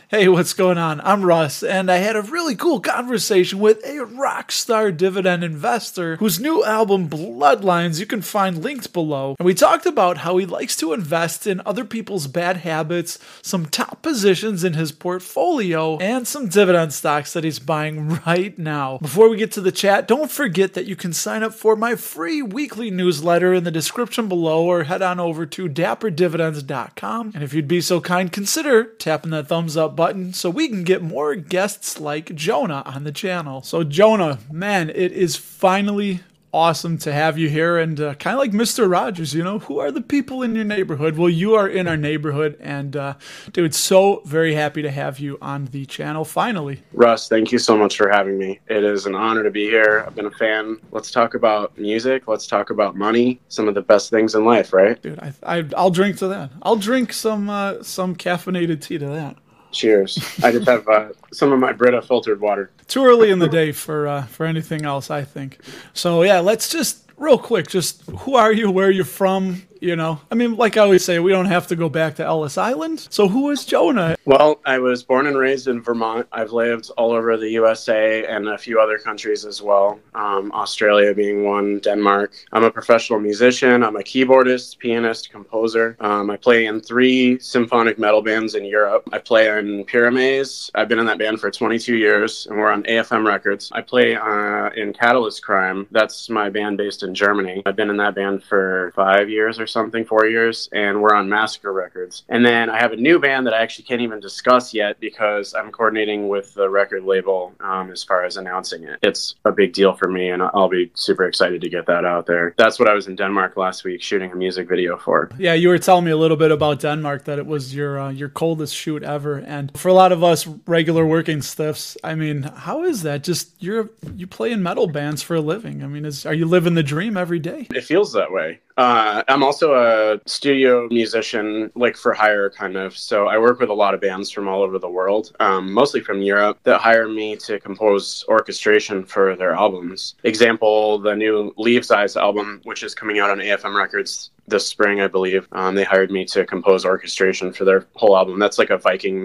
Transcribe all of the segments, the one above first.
Hey, what's going on? I'm Russ, and I had a really cool conversation with a rock star dividend investor whose new album, Bloodlines, you can find linked below. And we talked about how he likes to invest in other people's bad habits, some top positions in his portfolio, and some dividend stocks that he's buying right now. Before we get to the chat, don't forget that you can sign up for my free weekly newsletter in the description below, or head on over to dapperdividends.com. And if you'd be so kind, consider tapping that thumbs up button so we can get more guests like Jonah on the channel. So Jonah, man, it is finally awesome to have you here, and kind of like Mr. Rogers, you know, who are the people in your neighborhood? Well, you are in our neighborhood, and dude, so very happy to have you on the channel finally. Russ, thank you so much for having me. It is an honor to be here. I've been a fan. Let's talk about music. Let's talk about money. Some of the best things in life, right? Dude, I'll drink to that. I'll drink some caffeinated tea to that. Cheers. I just have some of my Brita filtered water. Too early in the day for anything else, I think. So yeah, let's just real quick, just who are you? Where are you from? You know, I mean, like I always say, we don't have to go back to Ellis Island. So who is Jonah? Well, I was born and raised in Vermont. I've lived all over the USA and a few other countries as well, Australia being one, Denmark. I'm a professional musician. I'm a keyboardist, pianist, composer. I play in 3 symphonic metal bands in Europe. I play in Pyramaze. I've been in that band for 22 years, and we're on AFM Records. I play in Catalyst Crime. That's my band based in Germany. I've been in that band for 5 years or something, 4 years, and we're on Massacre Records. And then I have a new band that I actually can't even discuss yet because I'm coordinating with the record label as far as announcing it. It's a big deal for me, and I'll be super excited to get that out there. That's what I was in Denmark last week shooting a music video for. Yeah, you were telling me a little bit about Denmark, that it was your coldest shoot ever. And for a lot of us regular working stiffs, I mean, how is that? Just you play in metal bands for a living. I mean, are you living the dream every day? It feels that way. I'm also a studio musician, like for hire kind of. So I work with a lot of bands from all over the world, mostly from Europe, that hire me to compose orchestration for their albums. Example, the new Leaves' Eyes album, which is coming out on AFM Records this spring, I believe. They hired me to compose orchestration for their whole album. That's like a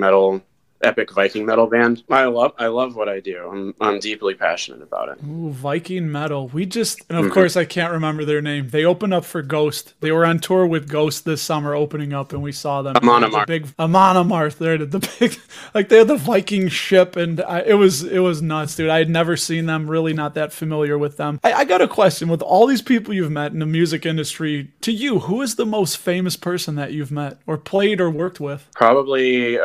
epic Viking metal band. I love what I do. I'm deeply passionate about it. Ooh, Viking metal. And of course I can't remember their name. They opened up for Ghost. They were on tour with Ghost this summer, opening up, and we saw them. Amon Amarth. They had the Viking ship, and it was nuts, dude. I had never seen them, really not that familiar with them. I got a question. With all these people you've met in the music industry, to you, who is the most famous person that you've met or played or worked with? Probably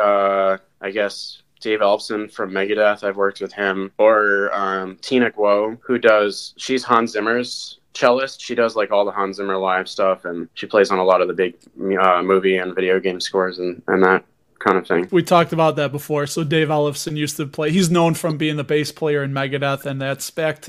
I guess Dave Ellefson from Megadeth. I've worked with him. Or Tina Guo, she's Hans Zimmer's cellist. She does like all the Hans Zimmer live stuff, and she plays on a lot of the big movie and video game scores and that kind of thing. We talked about that before. So Dave Ellefson used to play. He's known from being the bass player in Megadeth, and that's back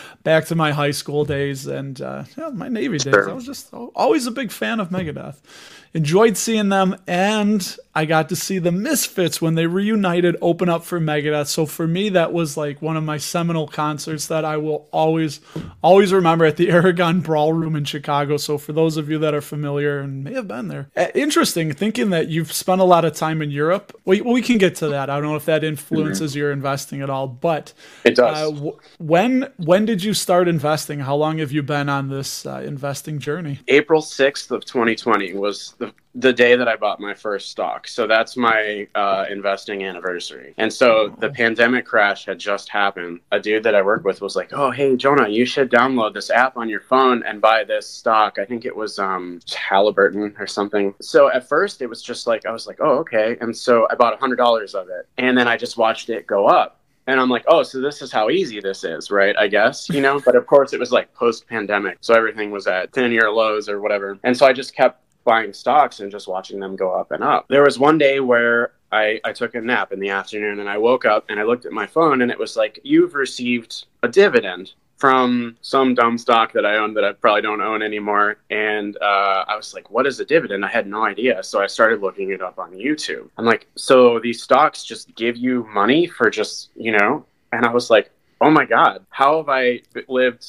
to my high school days and my Navy days. Sure. I was just always a big fan of Megadeth. Enjoyed seeing them, and I got to see the Misfits when they reunited open up for Megadeth. So for me, that was like one of my seminal concerts that I will always remember at the Aragon Ballroom in Chicago. So for those of you that are familiar and may have been there, interesting thinking that you've spent a lot of time in Europe. We can get to that. I don't know if that influences your investing at all, but it does. When did you start investing? How long have you been on this investing journey? April 6th of 2020 was the day that I bought my first stock. So that's my investing anniversary. And so the pandemic crash had just happened. A dude that I work with was like, "Oh, hey, Jonah, you should download this app on your phone and buy this stock." I think it was Halliburton or something. So at first it was just like, I was like, "Oh, okay." And so I bought $100 of it. And then I just watched it go up. And I'm like, oh, so this is how easy this is, right? I guess, But of course it was like post-pandemic. So everything was at 10-year lows or whatever. And so I just kept buying stocks and just watching them go up and up. There was one day where I took a nap in the afternoon, and I woke up and I looked at my phone, and it was like, "You've received a dividend from some dumb stock that I owned that I probably don't own anymore." And I was like, "What is a dividend?" I had no idea. So I started looking it up on YouTube. I'm like, so these stocks just give you money for just, And I was like, oh my God, how have I lived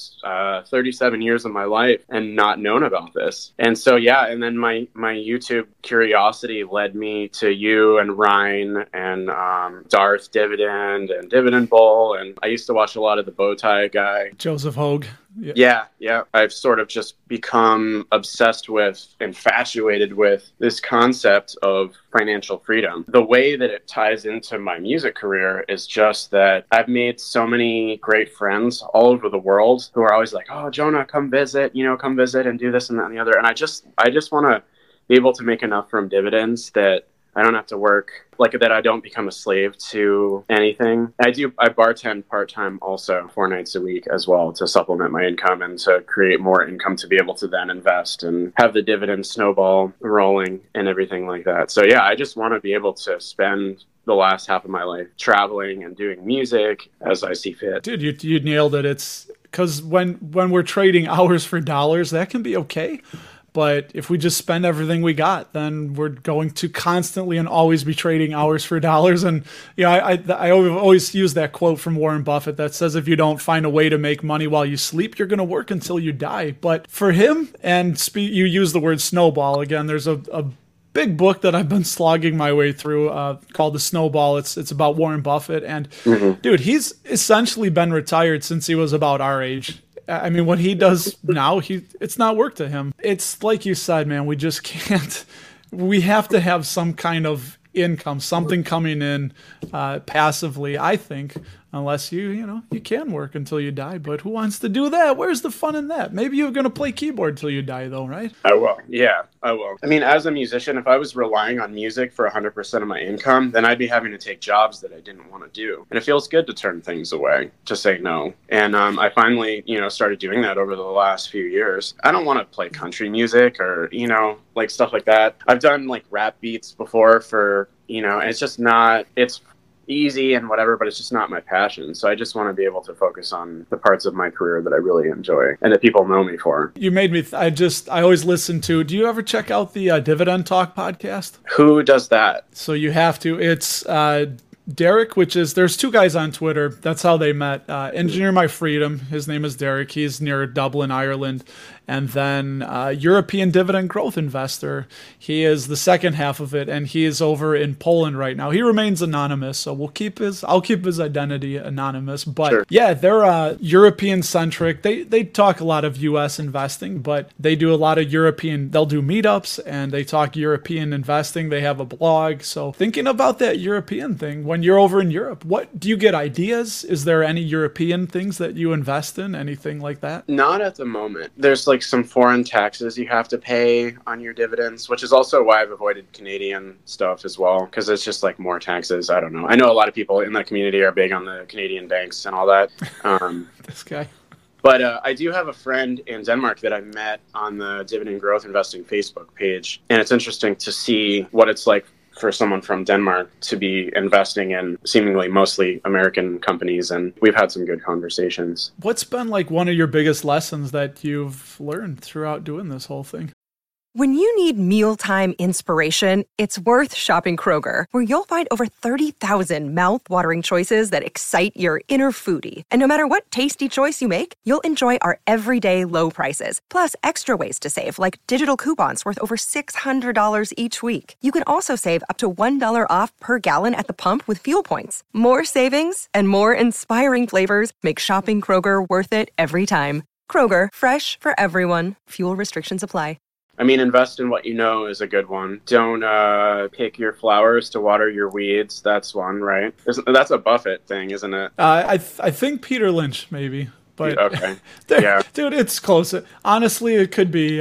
37 years of my life and not known about this? And so, yeah, and then my YouTube curiosity led me to you and Ryan and Darth Dividend and Dividend Bowl. And I used to watch a lot of the Bowtie guy. Joseph Hogue. Yeah. I've sort of just become obsessed with, infatuated with this concept of financial freedom. The way that it ties into my music career is just that I've made so many great friends all over the world who are always like, oh, Jonah, come visit and do this and that and the other. And I just want to be able to make enough from dividends that I don't have to work, like that I don't become a slave to anything. I bartend part-time also 4 nights a week as well to supplement my income and to create more income to be able to then invest and have the dividend snowball rolling and everything like that. So yeah, I just want to be able to spend the last half of my life traveling and doing music as I see fit. Dude, you nailed it. It's because when we're trading hours for dollars, that can be okay. But if we just spend everything we got, then we're going to constantly and always be trading hours for dollars. And I always use that quote from Warren Buffett that says, if you don't find a way to make money while you sleep, you're going to work until you die. But for him, and you use the word snowball again, there's a big book that I've been slogging my way through called The Snowball. It's about Warren Buffett. And dude, he's essentially been retired since he was about our age. I mean, what he does now, it's not work to him. It's like you said, man, we just can't. We have to have some kind of income, something coming in passively, I think, unless you can work until you die. But who wants to do that? Where's the fun in that? Maybe you're going to play keyboard till you die, though, right? I will. Yeah, I will. I mean, as a musician, if I was relying on music for 100% of my income, then I'd be having to take jobs that I didn't want to do. And it feels good to turn things away, to say no. And I finally, started doing that over the last few years. I don't want to play country music or, like stuff like that. I've done like rap beats before for, it's just not, it's easy and whatever, but it's just not my passion. So I just want to be able to focus on the parts of my career that I really enjoy and that people know me for. You made me, I always listen to, do you ever check out the Dividend Talk podcast? Who does that? So you have to, it's Derek, there's 2 guys on Twitter. That's how they met. Engineer My Freedom. His name is Derek. He's near Dublin, Ireland. And then European Dividend Growth Investor. He is the second half of it, and he is over in Poland right now. He remains anonymous, so I'll keep his identity anonymous. But sure. Yeah, they're European centric. They talk a lot of U.S. investing, but they do a lot of European. They'll do meetups and they talk European investing. They have a blog. So thinking about that European thing, when you're over in Europe, what do you get ideas? Is there any European things that you invest in? Anything like that? Not at the moment. There's like some foreign taxes you have to pay on your dividends, which is also why I've avoided Canadian stuff as well, because it's just like more taxes. I don't know. I know a lot of people in the community are big on the Canadian banks and all that. This guy. But I do have a friend in Denmark that I met on the Dividend Growth Investing Facebook page, and it's interesting to see what it's like for someone from Denmark to be investing in seemingly mostly American companies, and we've had some good conversations. What's been like one of your biggest lessons that you've learned throughout doing this whole thing? When you need mealtime inspiration, it's worth shopping Kroger, where you'll find over 30,000 mouth-watering choices that excite your inner foodie. And no matter what tasty choice you make, you'll enjoy our everyday low prices, plus extra ways to save, like digital coupons worth over $600 each week. You can also save up to $1 off per gallon at the pump with fuel points. More savings and more inspiring flavors make shopping Kroger worth it every time. Kroger, fresh for everyone. Fuel restrictions apply. I mean, invest in what you know is a good one. Don't pick your flowers to water your weeds. That's one, right? That's a Buffett thing, isn't it? I think Peter Lynch, maybe. But okay. Yeah. Dude, it's close. Honestly, it could be,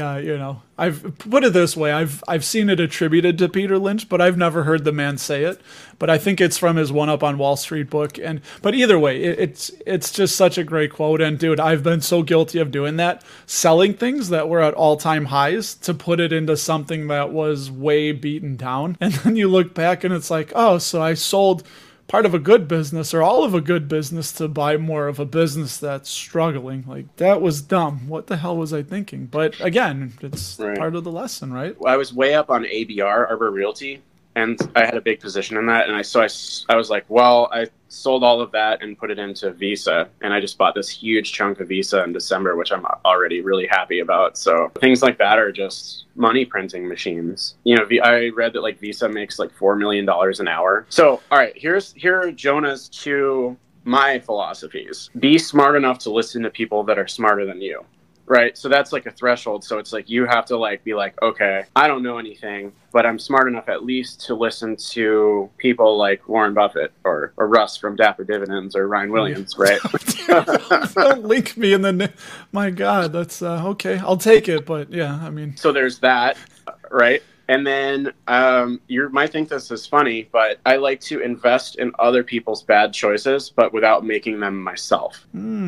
I've put it this way. I've seen it attributed to Peter Lynch, but I've never heard the man say it. But I think it's from his One Up on Wall Street book. But either way, it's just such a great quote. And dude, I've been so guilty of doing that, selling things that were at all-time highs to put it into something that was way beaten down. And then you look back and it's like, oh, so I sold part of a good business or all of a good business to buy more of a business that's struggling. Like, that was dumb. What the hell was I thinking? But again, it's part of the lesson, right? I was way up on ABR, Arbor Realty, and I had a big position in that. And I was like, well, I sold all of that and put it into Visa, and I just bought this huge chunk of Visa in December, which I'm already really happy about. So things like that are just money printing machines. You know, I read that like Visa makes like $4 million an hour. So all right, here are Jonah's two my philosophies. Be smart enough to listen to people that are smarter than you. Right. So that's like a threshold. So it's like you have to like be like, OK, I don't know anything, but I'm smart enough at least to listen to people like Warren Buffett or Russ from Dapper Dividends or Ryan Williams. Right. Don't link me in the my God, that's OK. I'll take it. But yeah, I mean, so there's that. Right. And then you might think this is funny, but I like to invest in other people's bad choices, but without making them myself.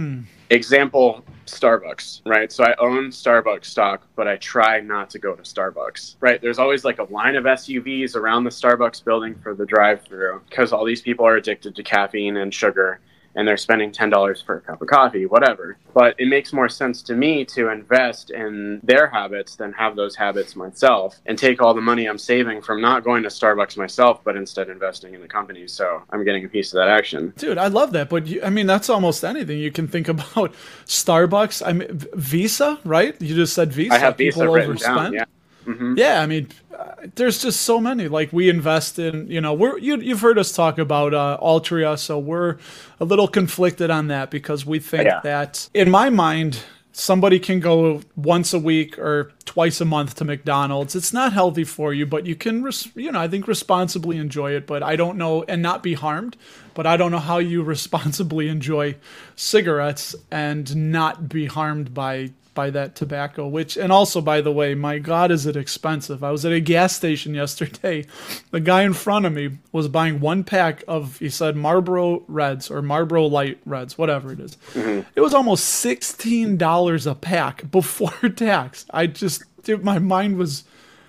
Example, Starbucks, right? So I own Starbucks stock, but I try not to go to Starbucks, right? There's always like a line of SUVs around the Starbucks building for the drive-through because all these people are addicted to caffeine and sugar, and they're spending $10 for a cup of coffee, whatever. But it makes more sense to me to invest in their habits than have those habits myself and take all the money I'm saving from not going to Starbucks myself, but instead investing in the company. So I'm getting a piece of that action. Dude, I love that. But I mean, that's almost anything you can think about. Starbucks, I mean, Visa, right? You just said Visa. I have Visa people written overspend. down, yeah. Mm-hmm. Yeah, I mean, there's just so many. Like we invest in, you know, you've heard us talk about Altria, so we're a little conflicted on that because we think that, in my mind, somebody can go once a week or twice a month to McDonald's. It's not healthy for you, but you can, I think responsibly enjoy it. But I don't know, and not be harmed. But I don't know how you responsibly enjoy cigarettes and not be harmed by that tobacco, and also, by the way, my God, is it expensive. I was at a gas station yesterday. The guy in front of me was buying one pack of, he said, Marlboro Reds or Marlboro Light Reds, whatever it is. Mm-hmm. It was almost $16 a pack before tax. My mind was,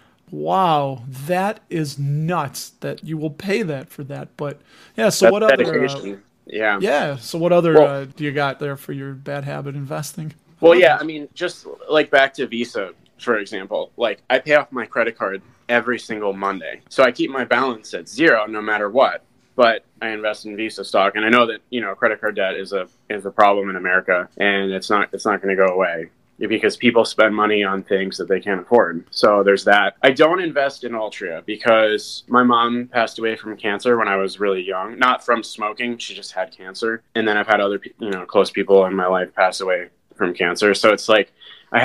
wow, that is nuts that you will pay that for that. But yeah, so what other, so what other do you got there for your bad habit investing? Well, yeah, I mean, just like back to Visa, for example, like I pay off my credit card every single Monday. So I keep my balance at zero no matter what, but I invest in Visa stock. And I know that, credit card debt is a problem in America, and it's not going to go away because people spend money on things that they can't afford. So there's that. I don't invest in Altria because my mom passed away from cancer when I was really young, not from smoking. She just had cancer. And then I've had other, close people in my life pass away from cancer. So it's like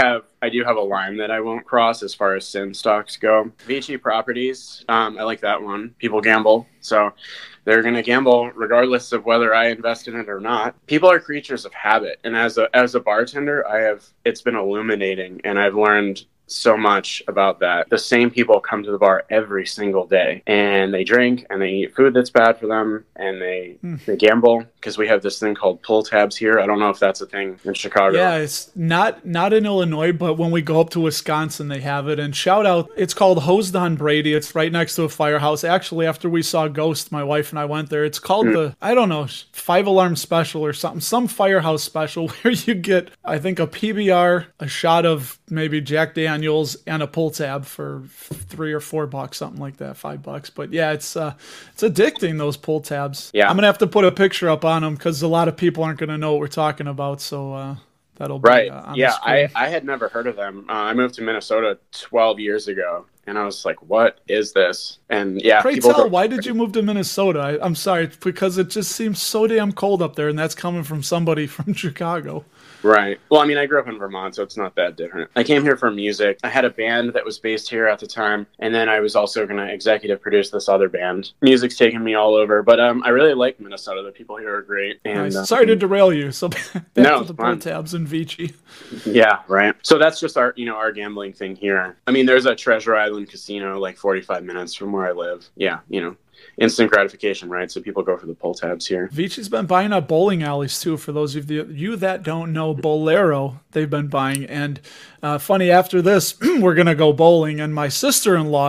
I do have a line that I won't cross as far as sin stocks go. Vici Properties, I like that one. People gamble, so they're going to gamble regardless of whether I invest in it or not. People are creatures of habit, and as a bartender, it's been illuminating, and I've learned so much about that. The same people come to the bar every single day, and they drink and they eat food that's bad for them, and they gamble because we have this thing called pull tabs here. I don't know if that's a thing in Chicago. Yeah, it's not in Illinois, but when we go up to Wisconsin, they have it. And shout out, it's called Hosed on Brady. It's right next to a firehouse. Actually, after we saw Ghost, my wife and I went there. It's called the 5-alarm special or something, some firehouse special where you get, I think, a PBR, a shot of maybe Jack Daniels, and a pull tab for $3 or $4, something like that, $5. But yeah, it's addicting, those pull tabs. Yeah, I'm gonna have to put a picture up on them because a lot of people aren't gonna know what we're talking about. So that'll be right. On yeah, the screen. I had never heard of them. I moved to Minnesota 12 years ago, and I was like, "What is this?" And yeah, pray tell, why did you move to Minnesota? I'm sorry, it's because it just seems so damn cold up there, and that's coming from somebody from Chicago. Right. Well, I mean, I grew up in Vermont, so it's not that different. I came here for music. I had a band that was based here at the time, and then I was also going to executive produce this other band. Music's taken me all over, but I really like Minnesota. The people here are great. And nice. Sorry to derail you. So back to the pull tabs and Vici. Yeah, right. So that's just our gambling thing here. I mean, there's a Treasure Island casino like 45 minutes from where I live. Yeah, instant gratification, right? So people go for the pull tabs here. Vici's been buying up bowling alleys too. For those of you that don't know, Bolero, they've been buying. And funny, after this, we're gonna go bowling, and my sister-in-law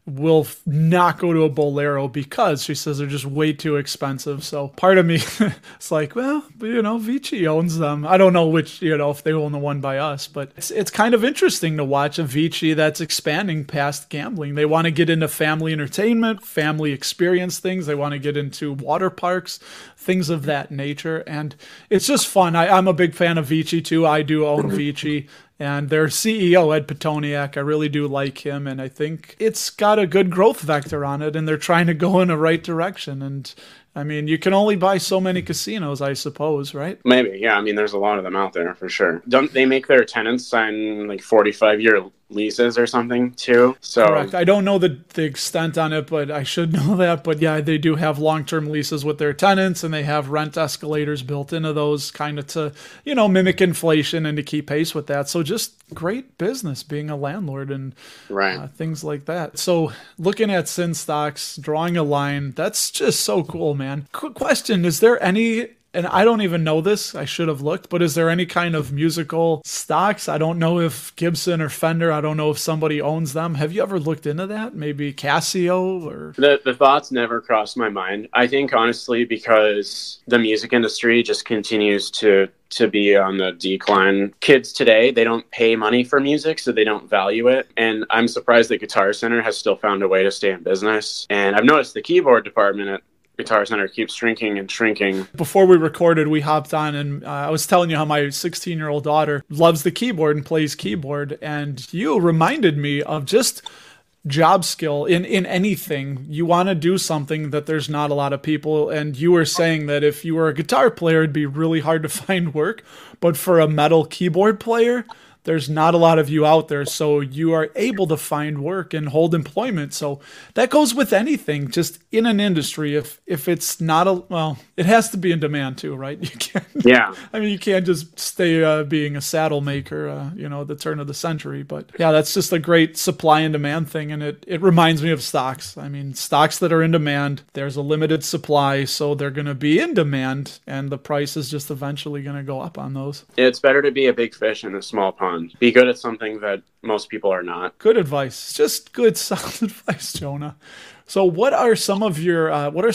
will not go to a Bolero because she says they're just way too expensive. So part of me it's like, well, Vici owns them. I don't know which, if they own the one by us, but it's kind of interesting to watch a Vici that's expanding past gambling. They want to get into family entertainment, family experience things. They want to get into water parks, things of that nature. And it's just fun. I'm a big fan of Vici too. I do own Vici. And their CEO, Ed Petoniak, I really do like him, and I think it's got a good growth vector on it, and they're trying to go in the right direction. And I mean, you can only buy so many casinos, I suppose, right? Maybe, yeah. I mean, there's a lot of them out there for sure. Don't they make their tenants sign like 45-year leases or something too? So correct. I don't know the extent on it, but I should know that. But yeah, they do have long-term leases with their tenants, and they have rent escalators built into those, kind of to mimic inflation and to keep pace with that. So just great business being a landlord and things like that. So looking at Sin stocks, drawing a line, that's just so cool, man. Quick question: is there any? And I don't even know this, I should have looked, but is there any kind of musical stocks? I don't know if Gibson or Fender, I don't know if somebody owns them. Have you ever looked into that? Maybe Casio or... The thoughts never crossed my mind. I think honestly because the music industry just continues to be on the decline. Kids today, they don't pay money for music, so they don't value it. And I'm surprised that Guitar Center has still found a way to stay in business. And I've noticed the keyboard department at Guitar Center keeps shrinking and shrinking. Before we recorded, we hopped on and I was telling you how my 16-year-old daughter loves the keyboard and plays keyboard. And you reminded me of just job skill in anything. You want to do something that there's not a lot of people. And you were saying that if you were a guitar player, it'd be really hard to find work. But for a metal keyboard player, there's not a lot of you out there, so you are able to find work and hold employment. So that goes with anything, just in an industry. If it's not it has to be in demand too, right? You can't. Yeah. I mean, you can't just stay being a saddle maker, at the turn of the century. But yeah, that's just a great supply and demand thing, and it reminds me of stocks. I mean, stocks that are in demand, there's a limited supply, so they're going to be in demand, and the price is just eventually going to go up on those. It's better to be a big fish in a small pond. Be good at something that most people are not. Good advice. Just good, solid advice, Jonah. So what are some of your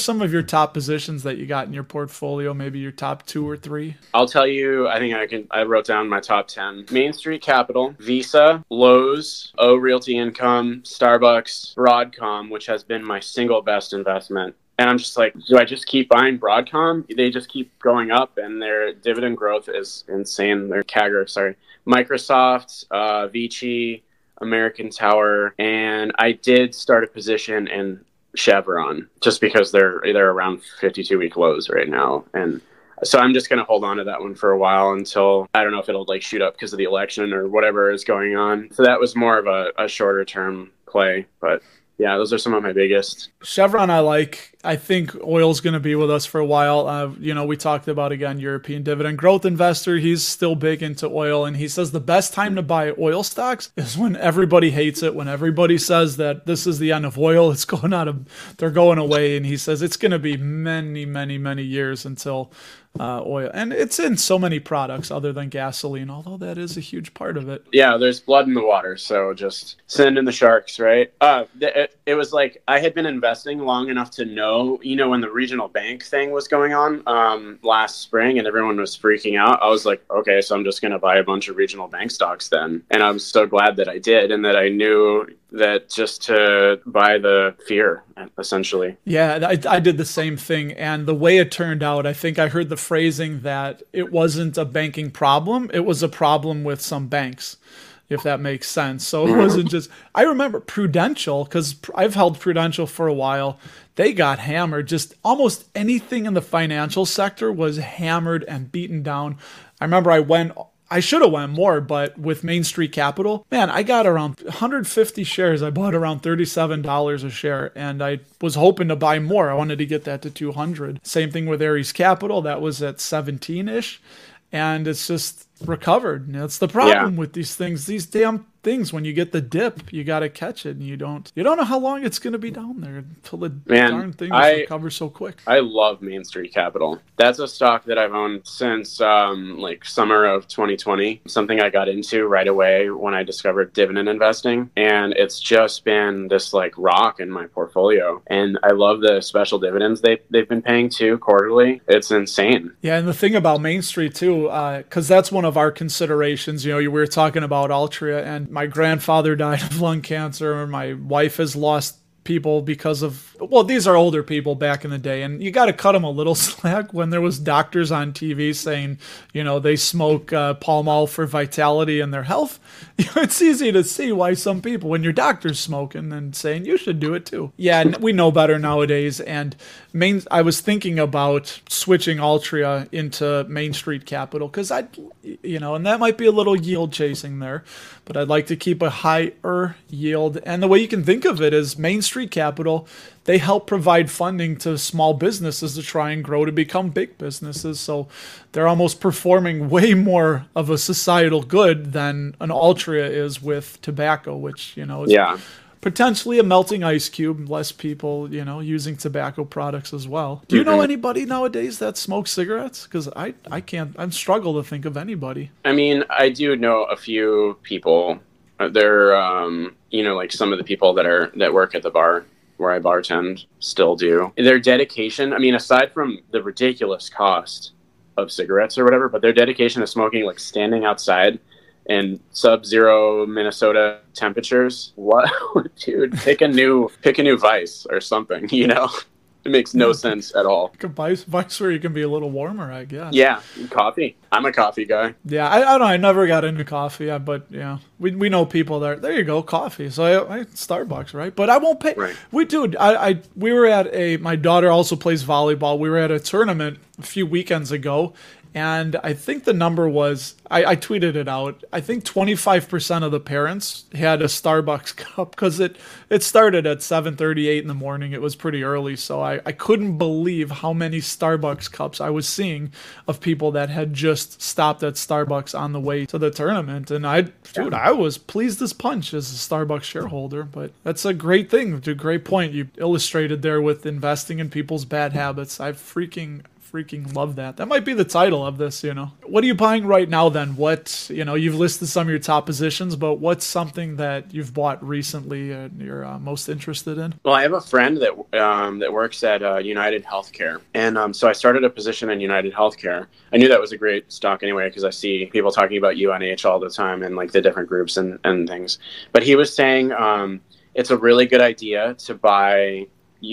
top positions that you got in your portfolio? Maybe your top 2 or 3? I'll tell you, I wrote down my top 10. Main Street Capital, Visa, Lowe's, O Realty Income, Starbucks, Broadcom, which has been my single best investment. And I'm just like, do I just keep buying Broadcom? They just keep going up, and their dividend growth is insane. Their CAGR, sorry. Microsoft, Vici, American Tower, and I did start a position in Chevron just because they're around 52-week lows right now. And so I'm just going to hold on to that one for a while until, I don't know if it'll shoot up because of the election or whatever is going on. So that was more of a shorter term play, but yeah, those are some of my biggest. Chevron I like. I think oil's going to be with us for a while. We talked about, again, European dividend growth investor. He's still big into oil, and he says the best time to buy oil stocks is when everybody hates it, when everybody says that this is the end of oil, they're going away, and he says it's going to be many, many, many years until oil. And it's in so many products other than gasoline, although that is a huge part of it. Yeah, there's blood in the water, so just send in the sharks, right? It was like I had been investing long enough to know, when the regional bank thing was going on last spring and everyone was freaking out, I was like, okay, so I'm just going to buy a bunch of regional bank stocks then. And I'm so glad that I did, and that I knew that just to buy the fear, essentially. Yeah, I did the same thing. And the way it turned out, I think I heard the phrasing that it wasn't a banking problem. It was a problem with some banks, if that makes sense. So it wasn't just, I remember Prudential, because I've held Prudential for a while. They got hammered. Just almost anything in the financial sector was hammered and beaten down. I remember I should have went more, but with Main Street Capital, man, I got around 150 shares. I bought around $37 a share, and I was hoping to buy more. I wanted to get that to 200. Same thing with Ares Capital. That was at 17-ish, and it's just recovered. That's the problem with these things. These damn things. When you get the dip, you got to catch it, and you don't know how long it's going to be down there until the darn thing recovers so quick. I love Main Street Capital. That's a stock that I've owned since like summer of 2020. Something I got into right away when I discovered dividend investing, and it's just been this like rock in my portfolio. And I love the special dividends they've been paying too quarterly. It's insane. Yeah, and the thing about Main Street too, because that's one of our considerations. You know, we were talking about Altria, and my grandfather died of lung cancer. My wife has lost people because of, well, these are older people back in the day, and you got to cut them a little slack when there was doctors on TV saying, you know, they smoke Pall Mall for vitality and their health. It's easy to see why some people, when your doctor's smoking and saying you should do it too. Yeah, we know better nowadays. And I was thinking about switching Altria into Main Street Capital because and that might be a little yield chasing there, but I'd like to keep a higher yield. And the way you can think of it is Main Street Capital, they help provide funding to small businesses to try and grow to become big businesses. So they're almost performing way more of a societal good than an Altria is with tobacco, which, is potentially a melting ice cube. Less people, using tobacco products as well. Do you know anybody nowadays that smokes cigarettes? Because I can't, I struggle to think of anybody. I mean, I do know a few people. They're, like some of the people that work at the bar where I bartend still do. Their dedication, I mean, aside from the ridiculous cost of cigarettes or whatever, but their dedication to smoking, like standing outside in sub-zero Minnesota temperatures. What, dude? Pick a new vice or something. It makes no sense at all. A vice where you can be a little warmer, I guess. Yeah, coffee. I'm a coffee guy. Yeah, I don't know. I never got into coffee, but yeah, we know people that. There you go, coffee. So I Starbucks, right? But I won't pay. Right. We were at my daughter also plays volleyball. We were at a tournament a few weekends ago. And I think the number was, I tweeted it out, I think 25% of the parents had a Starbucks cup because it started at 7:38 in the morning. It was pretty early, so I couldn't believe how many Starbucks cups I was seeing of people that had just stopped at Starbucks on the way to the tournament. And I was pleased as punch as a Starbucks shareholder, but that's a great thing. It's a great point you illustrated there with investing in people's bad habits. I freaking love that. That might be the title of this, What are you buying right now then? What, you've listed some of your top positions, but what's something that you've bought recently and you're most interested in? Well, I have a friend that works at United Healthcare. And so I started a position in United Healthcare. I knew that was a great stock anyway, because I see people talking about UNH all the time and like the different groups and things. But he was saying it's a really good idea to buy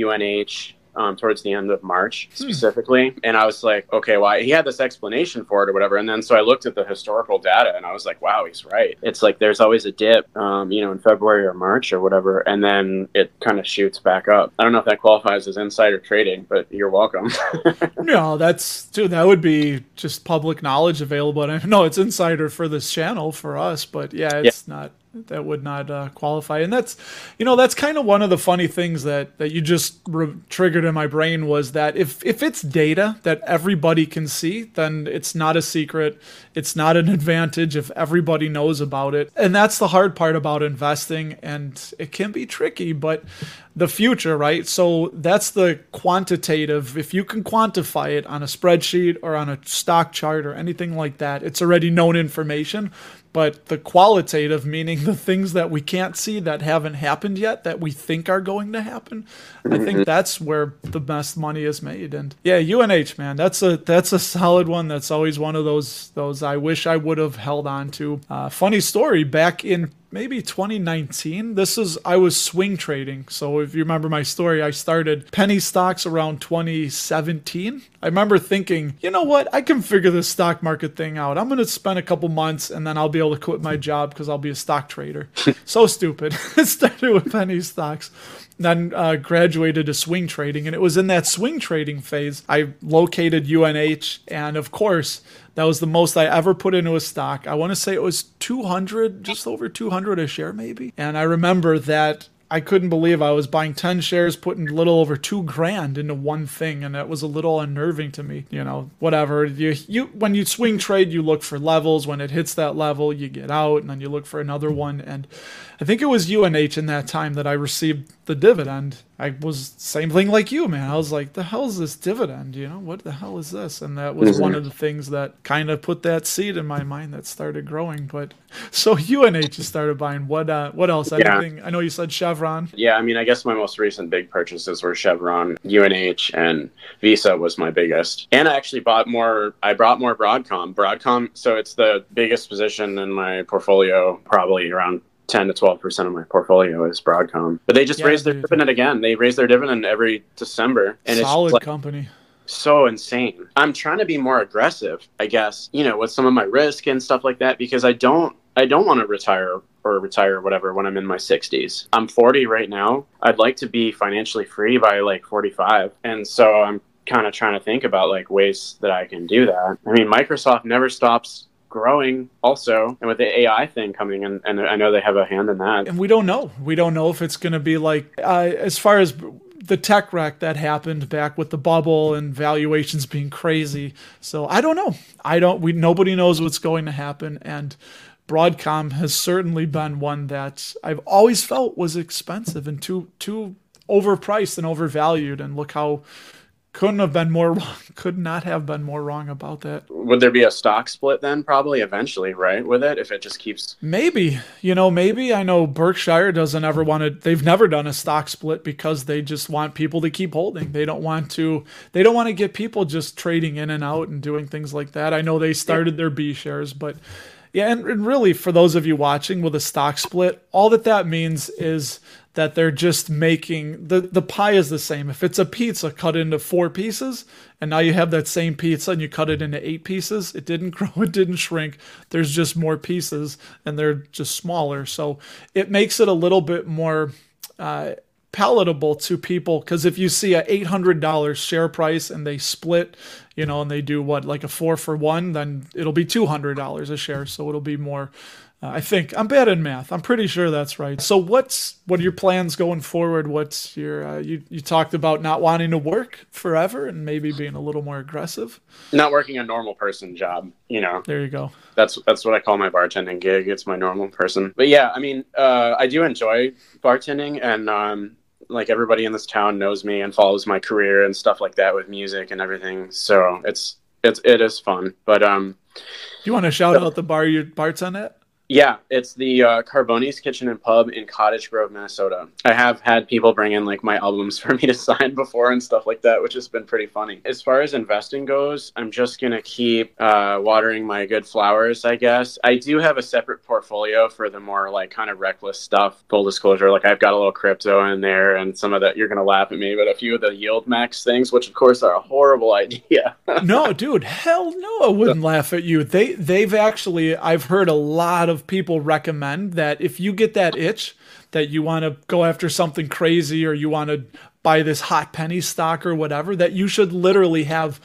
UNH towards the end of March specifically. And I was like, okay, well, he had this explanation for it or whatever. And then so I looked at the historical data and I was like, wow, he's right. It's like there's always a dip, in February or March or whatever. And then it kind of shoots back up. I don't know if that qualifies as insider trading, but you're welcome. No, that would be just public knowledge available. No, it's insider for this channel for us, but it's not. That would not qualify. And that's kind of one of the funny things that you just triggered in my brain was that if it's data that everybody can see, then it's not a secret. It's not an advantage if everybody knows about it. And that's the hard part about investing. And it can be tricky, but the future, right? So that's the quantitative. If you can quantify it on a spreadsheet or on a stock chart or anything like that, it's already known information. But the qualitative, meaning the things that we can't see that haven't happened yet, that we think are going to happen, I think that's where the best money is made. And yeah, UNH, man, that's a solid one. That's always one of those I wish I would have held on to. Funny story, back in maybe 2019, I was swing trading. So if you remember my story, I started penny stocks around 2017. I remember thinking, you know what? I can figure this stock market thing out. I'm going to spend a couple months and then I'll be able to quit my job because I'll be a stock trader. So stupid. It started with penny stocks. Then graduated to swing trading. And it was in that swing trading phase, I located UNH. And of course, that was the most I ever put into a stock. I want to say it was 200, just over 200 a share maybe. And I remember that I couldn't believe I was buying 10 shares, putting a little over $2,000 into one thing, and that was a little unnerving to me. Whatever. You when you swing trade, you look for levels. When it hits that level, you get out, and then you look for another one. And I think it was UNH in that time that I received the dividend. I was same thing like you, man. I was like, the hell is this dividend? What the hell is this? And that was one of the things that kind of put that seed in my mind that started growing. But so UNH just started buying. What else? Anything? I know you said Chevron. Yeah, I mean, I guess my most recent big purchases were Chevron, UNH, and Visa was my biggest. And I actually bought more. I brought more Broadcom. So it's the biggest position in my portfolio, probably around 10 to 12% of my portfolio is Broadcom. But they just raised their dividend again. They raise their dividend every December. And solid it's company. So insane. I'm trying to be more aggressive, I guess, with some of my risk and stuff like that, because I don't want to retire whatever when I'm in my 60s. I'm 40 right now. I'd like to be financially free by like 45. And so I'm kind of trying to think about like ways that I can do that. I mean, Microsoft never stops growing also, and with the AI thing coming in, and I know they have a hand in that. And we don't know if it's going to be like as far as the tech wreck that happened back with the bubble and valuations being crazy. So I don't know. Nobody knows what's going to happen. And Broadcom has certainly been one that I've always felt was expensive and too overpriced and overvalued. And look how could not have been more wrong about that. Would there be a stock split then? Probably eventually, right? With it, if it just keeps. Maybe, maybe. I know Berkshire they've never done a stock split because they just want people to keep holding. They don't want to get people just trading in and out and doing things like that. I know they started their B shares, but yeah. And really for those of you watching with a stock split, all that means is that they're just making the pie is the same. If it's a pizza cut into 4 pieces and now you have that same pizza and you cut it into 8 pieces, it didn't grow, it didn't shrink. There's just more pieces and they're just smaller. So it makes it a little bit more palatable to people, because if you see a $800 share price and they split, and they do like a 4-for-1, then it'll be $200 a share. So it'll be more. I think I'm bad in math. I'm pretty sure that's right. So what are your plans going forward? What's your you talked about not wanting to work forever and maybe being a little more aggressive. Not working a normal person job, There you go. That's what I call my bartending gig. It's my normal person. But yeah, I mean, I do enjoy bartending, and like everybody in this town knows me and follows my career and stuff like that with music and everything. So it is fun. But do you want to shout out the bar you bartend at? Yeah, it's the Carboni's Kitchen and Pub in Cottage Grove, Minnesota. I have had people bring in like my albums for me to sign before and stuff like that, which has been pretty funny. As far as investing goes, I'm just going to keep watering my good flowers, I guess. I do have a separate portfolio for the more like kind of reckless stuff. Full disclosure, like I've got a little crypto in there and some of that, you're going to laugh at me, but a few of the yield max things, which of course are a horrible idea. No, dude, hell no, I wouldn't laugh at you. They've actually, I've heard a lot of people recommend that if you get that itch that you want to go after something crazy or you want to buy this hot penny stock or whatever, that you should literally have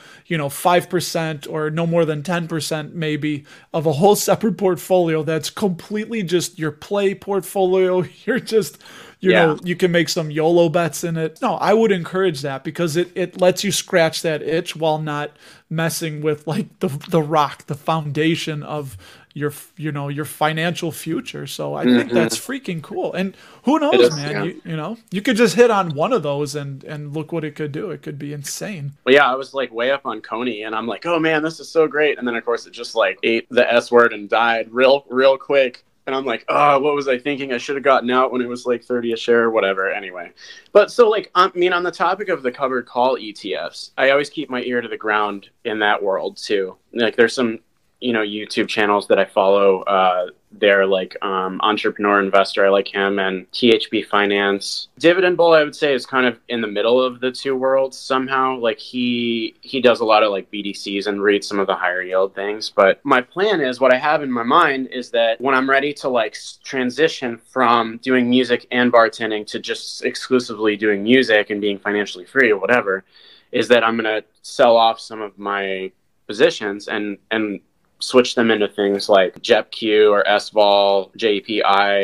5% or no more than 10% maybe of a whole separate portfolio that's completely just your play portfolio. You're just know, you can make some YOLO bets in it. No, I would encourage that because it lets you scratch that itch while not messing with like the rock, the foundation of your financial future. So I think that's freaking cool. And who knows, man, yeah. You could just hit on one of those and look what it could do. It could be insane. Well, yeah, I was like way up on Coney and I'm like, oh man, this is so great. And then of course it just like ate the S word and died real quick. And I'm like, oh, what was I thinking? I should have gotten out when it was like 30 a share or whatever. Anyway. But so like, on the topic of the covered call ETFs, I always keep my ear to the ground in that world too. Like there's some, YouTube channels that I follow. They're like Entrepreneur Investor. I like him, and THB Finance. Dividend Bull, I would say, is kind of in the middle of the two worlds somehow. Like he does a lot of like BDCs and reads some of the higher yield things. But my plan is, what I have in my mind is that when I'm ready to like transition from doing music and bartending to just exclusively doing music and being financially free or whatever, is that I'm going to sell off some of my positions and switch them into things like JEPQ or SVOL, JPI,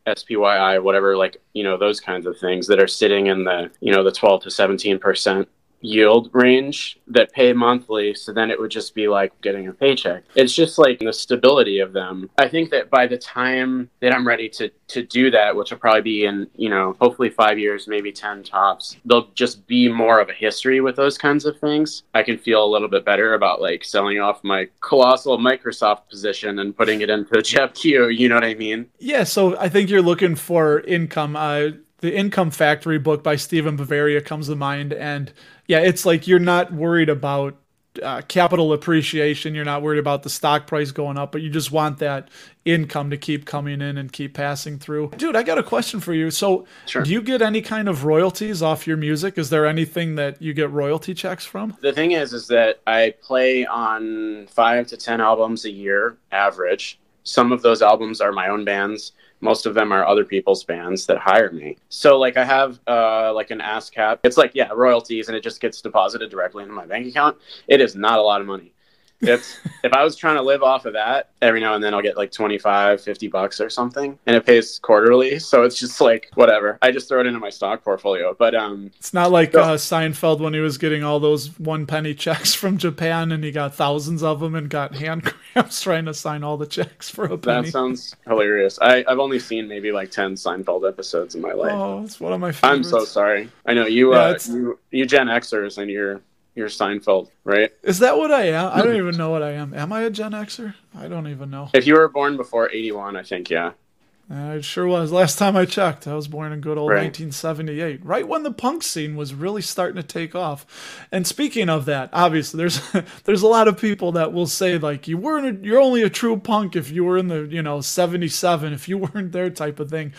SPYI, whatever, like, those kinds of things that are sitting in the 12 to 17% yield range that pay monthly. So then it would just be like getting a paycheck. It's just like the stability of them. I think that by the time that I'm ready to do that, which will probably be in, hopefully 5 years, maybe 10 tops, there'll just be more of a history with those kinds of things. I can feel a little bit better about like selling off my colossal Microsoft position and putting it into Jeff Q. You know what I mean? Yeah. So I think you're looking for income. The Income Factory book by Stephen Bavaria comes to mind. And yeah, it's like you're not worried about capital appreciation. You're not worried about the stock price going up, but you just want that income to keep coming in and keep passing through. Dude, I got a question for you. So Sure. Do you get any kind of royalties off your music? Is there anything that you get royalty checks from? The thing is that I play on 5 to 10 albums a year, average. Some of those albums are my own bands. Most of them are other people's bands that hire me. So like I have like an ASCAP. It's like, yeah, royalties, and it just gets deposited directly into my bank account. It is not a lot of money. It's if I was trying to live off of that, every now and then I'll get like $25-$50 or something, and it pays quarterly. So it's just like whatever. I just throw it into my stock portfolio. But it's not like Seinfeld when he was getting all those 1 penny checks from Japan, and he got thousands of them and got hand cramps trying to sign all the checks for a penny. That sounds hilarious. I've only seen maybe like 10 Seinfeld episodes in my life. Oh, it's one of my favorites. I'm so sorry. I know you. You Gen Xers, and you're Seinfeld, right? Is that what I am? I don't even know what I am. Am I a Gen Xer? I don't even know. If you were born before 81, I think, yeah. I sure was. Last time I checked, I was born in good old Right. 1978, right when the punk scene was really starting to take off. And speaking of that, obviously, there's a lot of people that will say like you're only a true punk if you were in the 77, if you weren't there type of thing.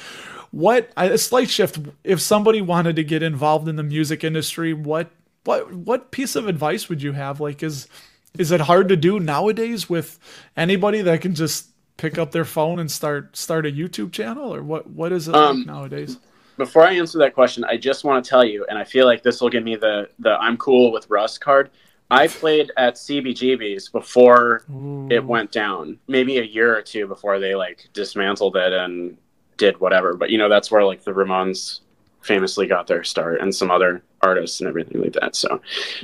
A slight shift. If somebody wanted to get involved in the music industry, what piece of advice would you have? Like, is it hard to do nowadays with anybody that can just pick up their phone and start a YouTube channel, or what is it like nowadays? Before I answer that question, I just want to tell you, and I feel like this will give me the I'm cool with Russ card. I played at CBGB's before it went down, maybe a year or two before they like dismantled it and did whatever. But that's where like the Ramones famously got their start, and some other artists and everything like that. So,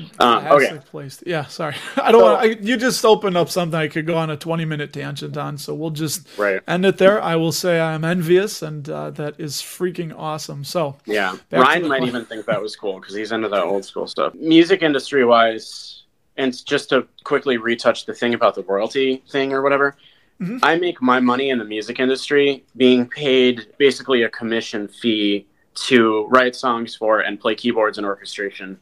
okay. Place. Yeah, sorry. I don't want. You just opened up something I could go on a 20-minute tangent on. So we'll just end it there. I will say I'm envious, and that is freaking awesome. So yeah, Ryan might even think that was cool because he's into that old school stuff. Music industry wise, and just to quickly retouch the thing about the royalty thing or whatever. Mm-hmm. I make my money in the music industry being paid basically a commission fee to write songs for and play keyboards and orchestration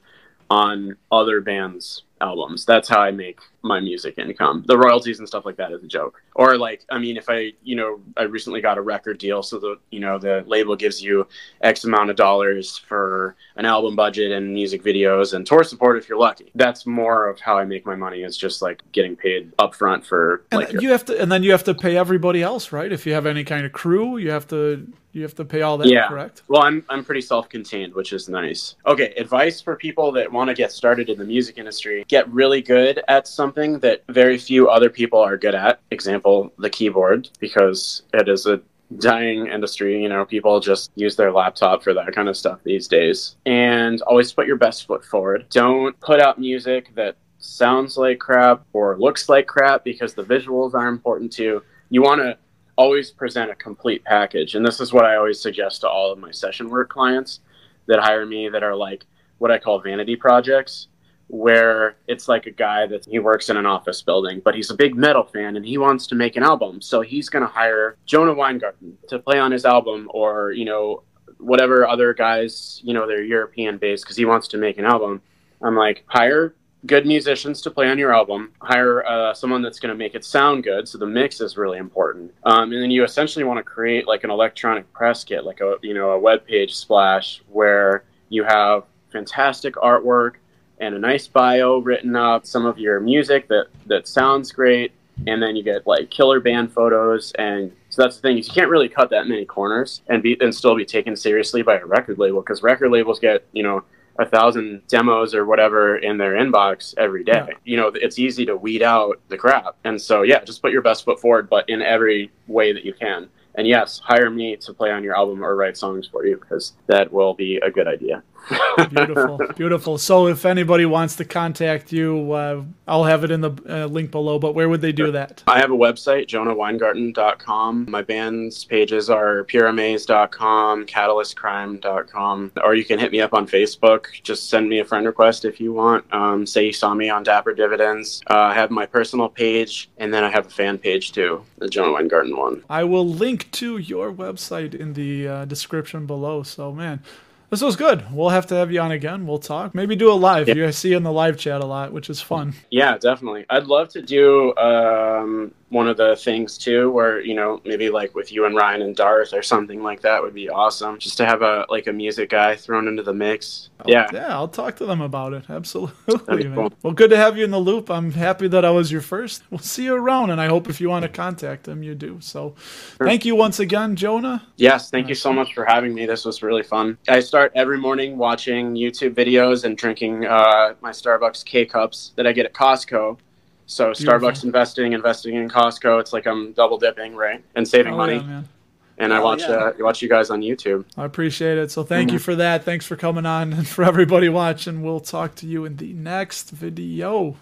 on other bands' albums. That's how I make my music income. The royalties and stuff like that is a joke. Or like, I mean, if I recently got a record deal, so the label gives you X amount of dollars for an album budget and music videos and tour support if you're lucky. That's more of how I make my money, is just like getting paid upfront for like you have to pay everybody else, right? If you have any kind of crew, you have to pay all that, correct? Well, I'm pretty self-contained, which is nice. Okay, advice for people that want to get started in the music industry: get really good at something that very few other people are good at. Example, the keyboard, because it is a dying industry. People just use their laptop for that kind of stuff these days. And always put your best foot forward. Don't put out music that sounds like crap or looks like crap, because the visuals are important too. You want to always present a complete package. And this is what I always suggest to all of my session work clients that hire me, that are like what I call vanity projects, where it's like a guy that he works in an office building, but he's a big metal fan and he wants to make an album. So he's going to hire Jonah Weingarten to play on his album, or, whatever other guys, they're European based, because he wants to make an album. I'm like, hire good musicians to play on your album, hire someone that's going to make it sound good. So the mix is really important. And then you essentially want to create like an electronic press kit, like a web page splash, where you have fantastic artwork and a nice bio written up, some of your music that sounds great, and then you get like killer band photos. And so that's the thing, is you can't really cut that many corners and still be taken seriously by a record label, because record labels get 1,000 demos or whatever in their inbox every day. Yeah. It's easy to weed out the crap. And so, yeah, just put your best foot forward, but in every way that you can. And yes, hire me to play on your album or write songs for you, because that will be a good idea. Beautiful, beautiful. So if anybody wants to contact you, I'll have it in the link below, but where would they do that? I have a website, jonahweingarten.com. My band's pages are pureamaze.com, catalystcrime.com, or you can hit me up on Facebook. Just send me a friend request if you want. Say you saw me on Dapper Dividends. I have my personal page, and then I have a fan page too, the Jonah Weingarten one. I will link to your website in the description below. So, man, this was good. We'll have to have you on again. We'll talk. Maybe do a live. Yeah. I see you in the live chat a lot, which is fun. Yeah, definitely. I'd love to do one of the things too, where, you know, maybe like with you and Ryan and Darth or something like that would be awesome. Just to have a music guy thrown into the mix. Yeah, I'll talk to them about it. Absolutely, man. Cool. Well, good to have you in the loop. I'm happy that I was your first. We'll see you around, and I hope if you want to contact them, you do. So, Thank you once again, Jonah. Yes, thank you so much for having me. This was really fun. I start every morning watching YouTube videos and drinking my Starbucks K-Cups that I get at Costco. So Beautiful. Starbucks investing in Costco. It's like I'm double dipping, right? And saving money. Yeah, man. And I watch you guys on YouTube. I appreciate it. So thank you for that. Thanks for coming on, and for everybody watching. We'll talk to you in the next video.